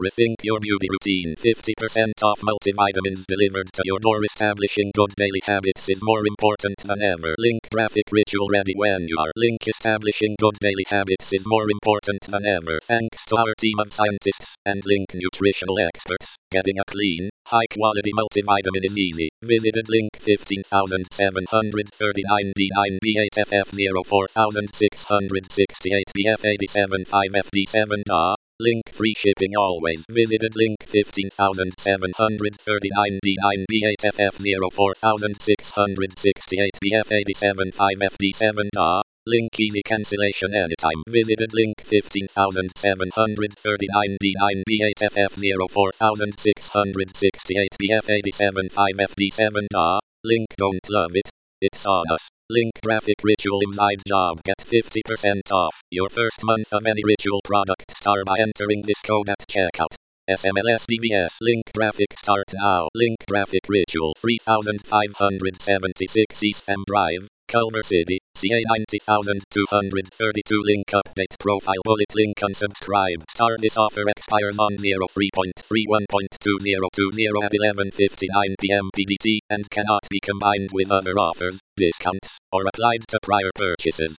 Rethink your beauty routine. 50% off multivitamins delivered to your door. Establishing good daily habits is more important than ever. Link graphic ritual ready when you are. Link establishing good daily habits is more important than ever. Thanks to our team of scientists and Link nutritional experts, getting a clean, high-quality multivitamin is easy. Visited link 15739 D9B8FF 04668 BF875FD7 DA. Link free shipping always. Visited link 15739 D9B8FF 04668 BF875FD7 DA. Link easy cancellation anytime. Visited link 15739 D9B8FF 04668 BF875FD7 DA. Link don't love it. It's on us. Link graphic ritual inside job. Get 50% off your first month of any ritual product star by entering this code at checkout. SMLSDVS. Link graphic start now. Link graphic ritual 3576 East M Drive, Culver City, CA 90232. Link update profile bullet link unsubscribe. Star this offer expires on 03.31.2020 at 11:59 p.m. PDT and cannot be combined with other offers, discounts, or applied to prior purchases.